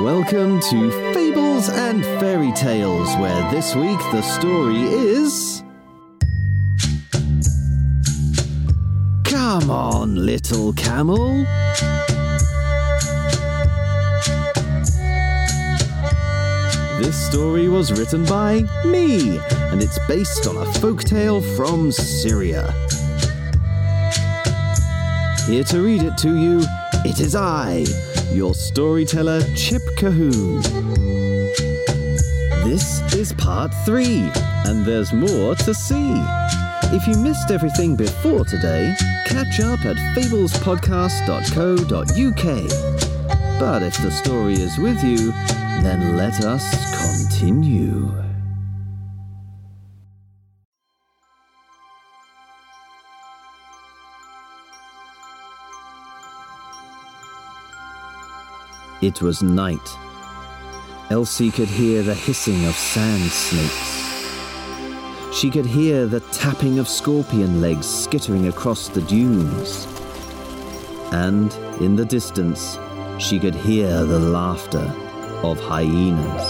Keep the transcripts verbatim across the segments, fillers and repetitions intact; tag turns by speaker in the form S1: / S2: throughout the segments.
S1: Welcome to Fables and Fairy Tales, where this week the story is... Come on, little camel. This story was written by me, and it's based on a folktale from Syria. Here to read it to you, it is I, your storyteller, Chip Cahoon. This is part three, and there's more to see. If you missed everything before today, catch up at fables podcast dot co dot u k. But if the story is with you, then let us continue. It was night. Elsie could hear the hissing of sand snakes. She could hear the tapping of scorpion legs skittering across the dunes. And in the distance, she could hear the laughter of hyenas.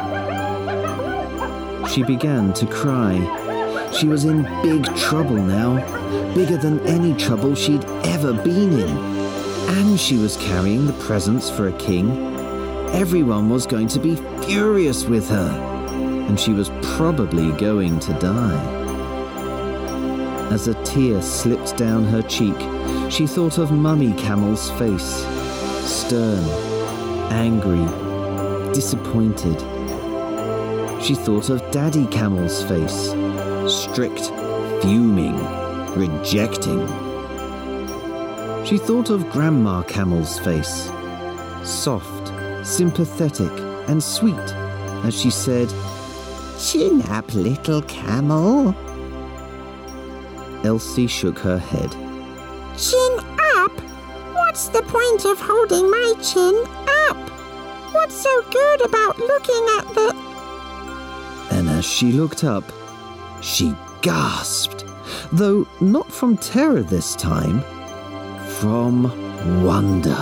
S1: She began to cry. She was in big trouble now, bigger than any trouble she'd ever been in. And she was carrying the presents for a king. Everyone was going to be furious with her, and she was probably going to die. As a tear slipped down her cheek, she thought of Mummy Camel's face, stern, angry, disappointed. She thought of Daddy Camel's face, strict, fuming, rejecting. She thought of Grandma Camel's face, soft, sympathetic, and sweet, as she said, "Chin up, little camel." Elsie shook her head.
S2: Chin up? What's the point of holding my chin up? What's so good about looking at the...
S1: And as she looked up, she gasped, though not from terror this time, from wonder.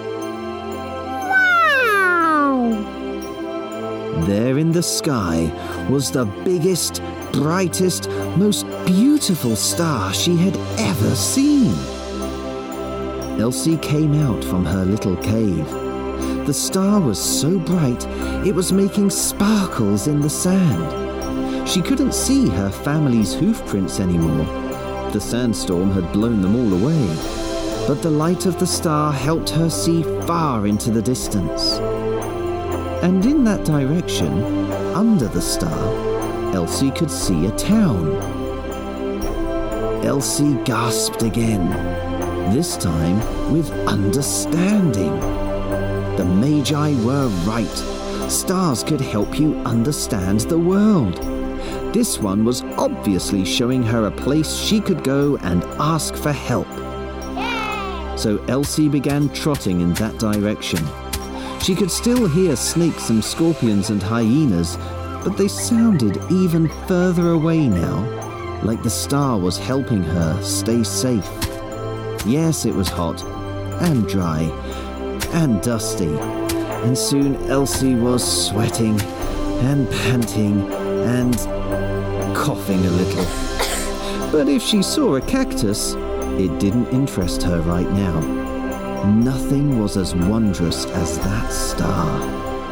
S2: Wow!
S1: There in the sky was the biggest, brightest, most beautiful star she had ever seen. Elsie came out from her little cave. The star was so bright, it was making sparkles in the sand. She couldn't see her family's hoof prints anymore. The sandstorm had blown them all away. But the light of the star helped her see far into the distance. And in that direction, under the star, Elsie could see a town. Elsie gasped again, this time with understanding. The Magi were right. Stars could help you understand the world. This one was obviously showing her a place she could go and ask for help. So Elsie began trotting in that direction. She could still hear snakes and scorpions and hyenas, but they sounded even further away now, like the star was helping her stay safe. Yes, it was hot, and dry, and dusty, and soon Elsie was sweating, and panting, and coughing a little. But if she saw a cactus, it didn't interest her right now. Nothing was as wondrous as that star.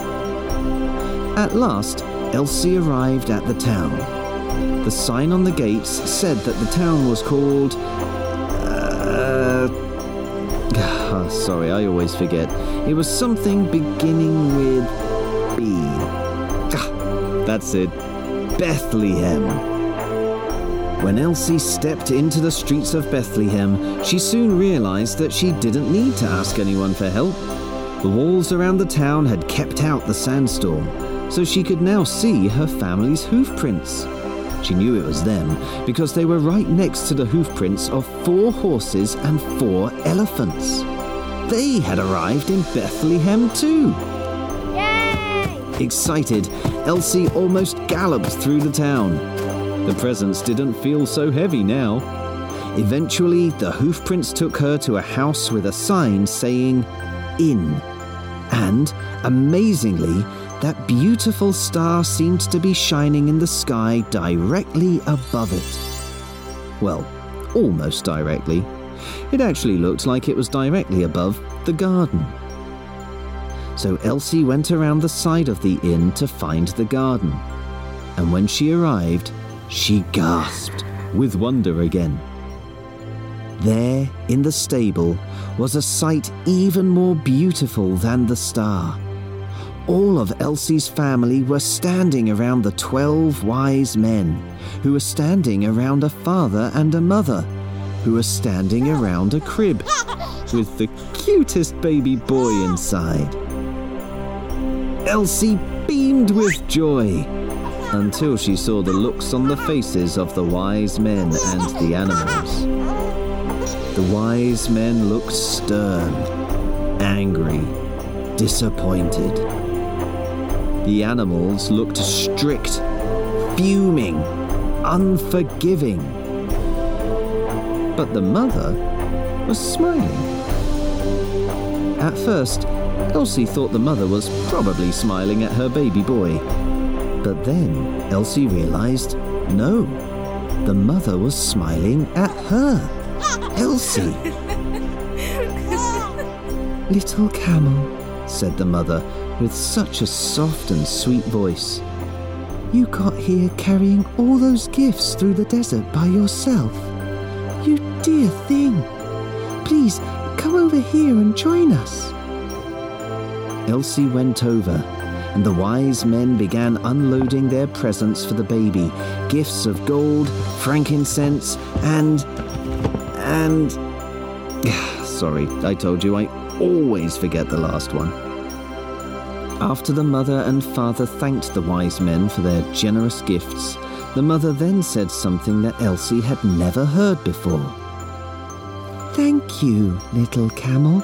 S1: At last, Elsie arrived at the town. The sign on the gates said that the town was called... Uh, oh, sorry, I always forget. It was something beginning with B. Ah, that's it. Bethlehem. When Elsie stepped into the streets of Bethlehem, she soon realized that she didn't need to ask anyone for help. The walls around the town had kept out the sandstorm, so she could now see her family's hoof prints. She knew it was them because they were right next to the hoof prints of four horses and four elephants. They had arrived in Bethlehem too.
S2: Yay!
S1: Excited, Elsie almost galloped through the town. The presents didn't feel so heavy now. Eventually, the hoof prints took her to a house with a sign saying, "Inn." And, amazingly, that beautiful star seemed to be shining in the sky directly above it. Well, almost directly. It actually looked like it was directly above the garden. So Elsie went around the side of the inn to find the garden. And when she arrived, she gasped with wonder again. There, in the stable, was a sight even more beautiful than the star. All of Elsie's family were standing around the twelve wise men, who were standing around a father and a mother, who were standing around a crib, with the cutest baby boy inside. Elsie beamed with joy, until she saw the looks on the faces of the wise men and the animals. The wise men looked stern, angry, disappointed. The animals looked strict, fuming, unforgiving. But the mother was smiling. At first, Elsie thought the mother was probably smiling at her baby boy. But then Elsie realized, no, the mother was smiling at her. Elsie! Little camel, said the mother with such a soft and sweet voice. You got here carrying all those gifts through the desert by yourself. You dear thing. Please, come over here and join us. Elsie went over, and the wise men began unloading their presents for the baby. Gifts of gold, frankincense, and... and... Sorry, I told you I always forget the last one. After the mother and father thanked the wise men for their generous gifts, the mother then said something that Elsie had never heard before. Thank you, little camel.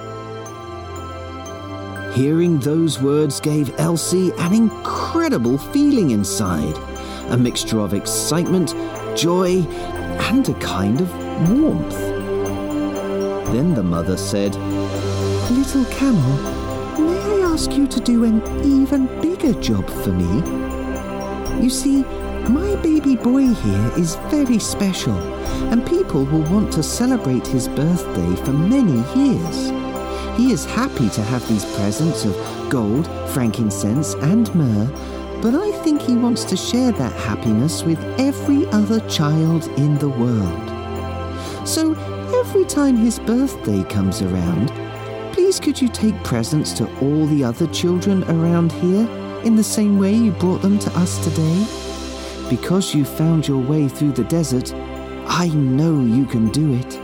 S1: Hearing those words gave Elsie an incredible feeling inside, a mixture of excitement, joy, and a kind of warmth. Then the mother said, Little camel, may I ask you to do an even bigger job for me? You see, my baby boy here is very special, and people will want to celebrate his birthday for many years. He is happy to have these presents of gold, frankincense, and myrrh, but I think he wants to share that happiness with every other child in the world. So every time his birthday comes around, please could you take presents to all the other children around here in the same way you brought them to us today? Because you found your way through the desert, I know you can do it.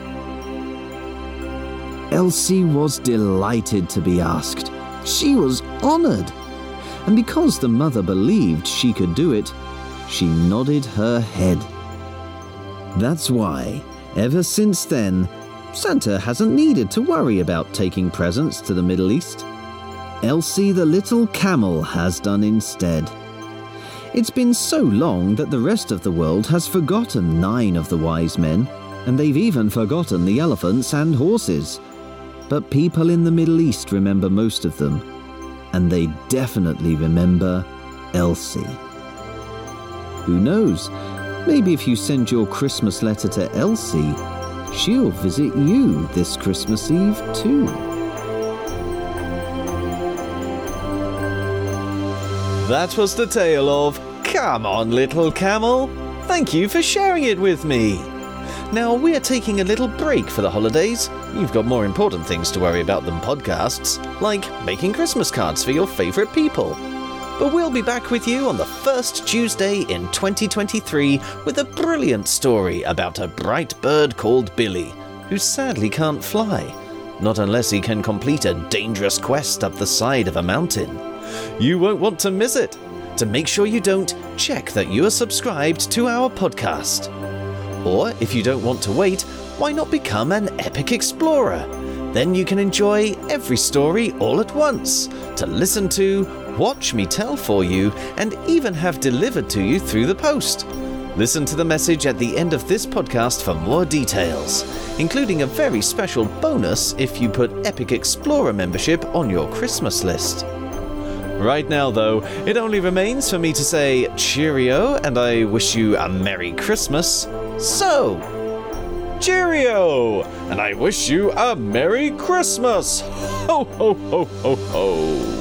S1: Elsie was delighted to be asked. She was honored. And because the mother believed she could do it, she nodded her head. That's why, ever since then, Santa hasn't needed to worry about taking presents to the Middle East. Elsie the little camel has done instead. It's been so long that the rest of the world has forgotten nine of the wise men, and they've even forgotten the elephants and horses. But people in the Middle East remember most of them, and they definitely remember Elsie. Who knows, maybe if you send your Christmas letter to Elsie, she'll visit you this Christmas Eve too.
S3: That was the tale of Come On Little Camel. Thank you for sharing it with me. Now, we're taking a little break for the holidays. You've got more important things to worry about than podcasts, like making Christmas cards for your favourite people. But we'll be back with you on the first Tuesday in twenty twenty-three with a brilliant story about a bright bird called Billy, who sadly can't fly, not unless he can complete a dangerous quest up the side of a mountain. You won't want to miss it. To make sure you don't, check that you are subscribed to our podcast. Or, if you don't want to wait, why not become an epic explorer? Then you can enjoy every story all at once, to listen to, watch me tell for you, and even have delivered to you through the post. Listen to the message at the end of this podcast for more details, including a very special bonus if you put Epic Explorer membership on your Christmas list. Right now, though, it only remains for me to say cheerio, and I wish you a Merry Christmas. So, cheerio! And I wish you a Merry Christmas! Ho, ho, ho, ho, ho!